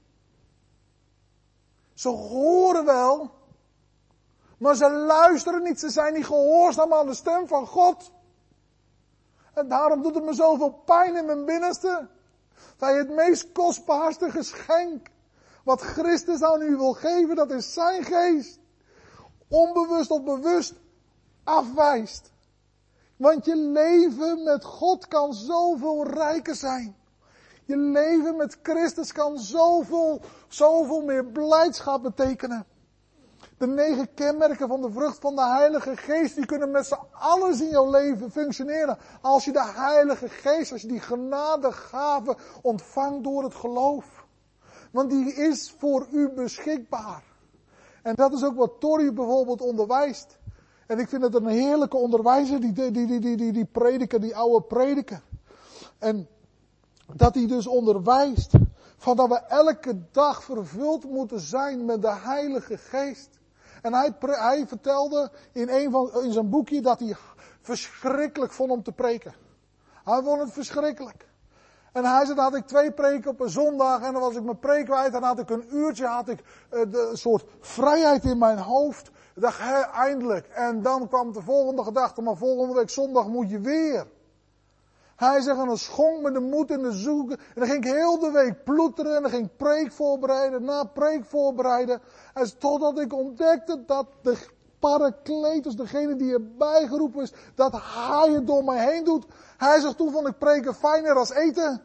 Ze horen wel, maar ze luisteren niet. Ze zijn niet gehoorzaam aan de stem van God. En daarom doet het me zoveel pijn in mijn binnenste. Dat je het meest kostbaarste geschenk wat Christus aan u wil geven, dat is zijn geest. Onbewust of bewust afwijst. Want je leven met God kan zoveel rijker zijn. Je leven met Christus kan zoveel meer blijdschap betekenen. De 9 kenmerken van de vrucht van de Heilige Geest, die kunnen met z'n allen in jouw leven functioneren. Als je de Heilige Geest, als je die genadegave ontvangt door het geloof. Want die is voor u beschikbaar. En dat is ook wat Tori bijvoorbeeld onderwijst. En ik vind het een heerlijke onderwijzer, die prediker, die oude prediker. En dat hij dus onderwijst van dat we elke dag vervuld moeten zijn met de Heilige Geest. En hij vertelde in zijn boekje dat hij verschrikkelijk vond om te preken. Hij vond het verschrikkelijk. En hij zei, dan had ik 2 preken op een zondag en dan was ik mijn preek kwijt. Dan had ik een uurtje, een soort vrijheid in mijn hoofd. Ik dacht, eindelijk. En dan kwam de volgende gedachte, maar volgende week zondag moet je weer. Hij zegt, en dan schonk me de moed en de zoeken. En dan ging ik heel de week ploeteren en dan ging ik preek voorbereiden, na preek voorbereiden. En totdat ik ontdekte dat de Parakletos, degene die erbij geroepen is, dat hij het door mij heen doet. Hij zegt, toen vond ik preken fijner als eten.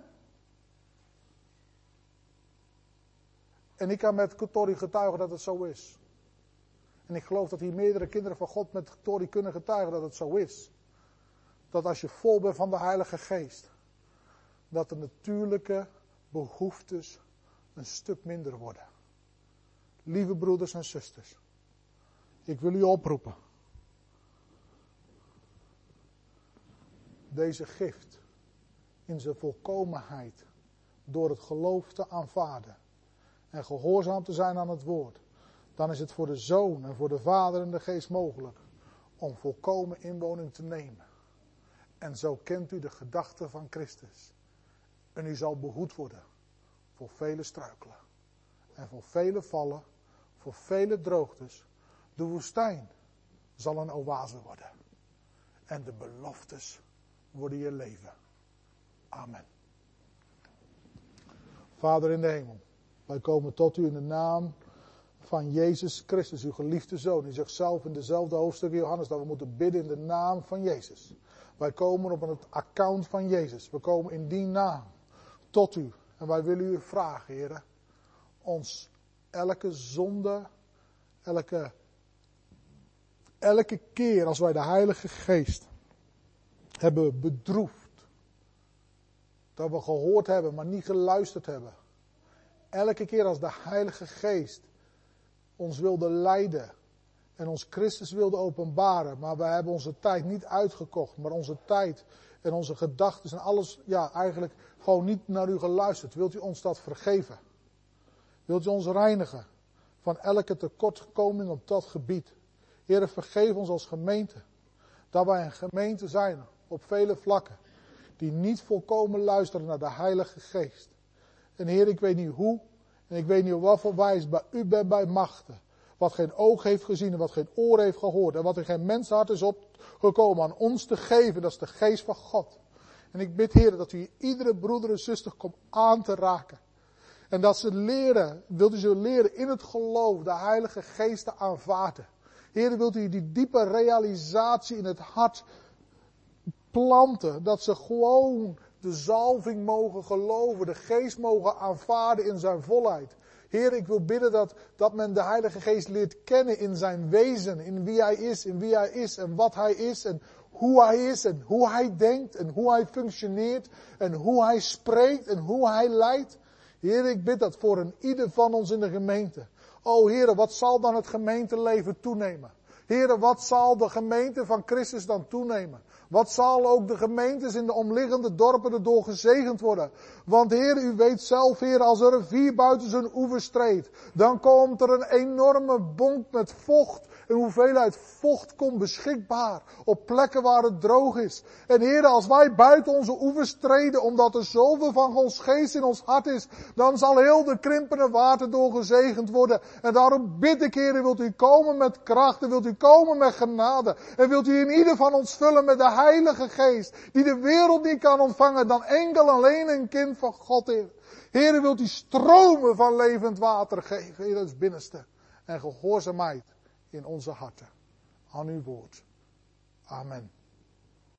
En ik kan met Tori getuigen dat het zo is. En ik geloof dat hier meerdere kinderen van God met Tori kunnen getuigen dat het zo is. Dat als je vol bent van de Heilige Geest, dat de natuurlijke behoeftes een stuk minder worden. Lieve broeders en zusters, ik wil u oproepen. Deze gift in zijn volkomenheid door het geloof te aanvaarden en gehoorzaam te zijn aan het woord, dan is het voor de Zoon en voor de Vader en de Geest mogelijk om volkomen inwoning te nemen. En zo kent u de gedachten van Christus. En u zal behoed worden voor vele struikelen. En voor vele vallen, voor vele droogtes. De woestijn zal een oase worden. En de beloftes worden je leven. Amen. Vader in de hemel, wij komen tot u in de naam van Jezus Christus, uw geliefde Zoon. Die zegt zelf in dezelfde hoofdstuk Johannes dat we moeten bidden in de naam van Jezus. Wij komen op het account van Jezus. We komen in die naam tot u. En wij willen u vragen, Heer, ons elke zonde, elke keer als wij de Heilige Geest hebben bedroefd, dat we gehoord hebben, maar niet geluisterd hebben. Elke keer als de Heilige Geest ons wilde leiden en ons Christus wilde openbaren, maar wij hebben onze tijd niet uitgekocht, maar onze tijd en onze gedachten en alles, eigenlijk gewoon niet naar u geluisterd. Wilt u ons dat vergeven? Wilt u ons reinigen van elke tekortkoming op dat gebied? Heere, vergeef ons als gemeente, dat wij een gemeente zijn op vele vlakken, die niet volkomen luisteren naar de Heilige Geest. En Heer, ik weet niet hoe, en ik weet niet op wat voor wijze, maar u bent bij machten. Wat geen oog heeft gezien en wat geen oor heeft gehoord. En wat in geen mensenhart is opgekomen aan ons te geven. Dat is de geest van God. En ik bid, Heer, dat u iedere broeder en zuster komt aan te raken. En dat ze leren, wilt u ze leren in het geloof de Heilige Geest te aanvaarden. Heer, wilt u die diepe realisatie in het hart planten. Dat ze gewoon de zalving mogen geloven. De geest mogen aanvaarden in zijn volheid. Heer, ik wil bidden dat men de Heilige Geest leert kennen in zijn wezen. In wie hij is en wat hij is en hoe hij is en hoe hij denkt en hoe hij functioneert en hoe hij spreekt en hoe hij leidt. Heer, ik bid dat voor een ieder van ons in de gemeente. O Heer, wat zal dan het gemeenteleven toenemen? Heer, wat zal de gemeente van Christus dan toenemen? Wat zal ook de gemeentes in de omliggende dorpen erdoor gezegend worden? Want Heer, u weet zelf, Heer, als er een rivier buiten zijn oevers treedt, dan komt er een enorme bonk met vocht Een hoeveelheid vocht komt beschikbaar op plekken waar het droog is. En Heer, als wij buiten onze oevers treden, omdat er zoveel van ons geest in ons hart is, dan zal heel de krimpende water door gezegend worden. En daarom bid ik, Heer, wilt u komen met kracht en wilt u komen met genade. En wilt u in ieder van ons vullen met de Heilige Geest, die de wereld niet kan ontvangen dan enkel alleen een kind van God, Heer. Heer, wilt u stromen van levend water geven in ons binnenste. En gehoorzaamheid in onze harten. Aan uw woord. Amen.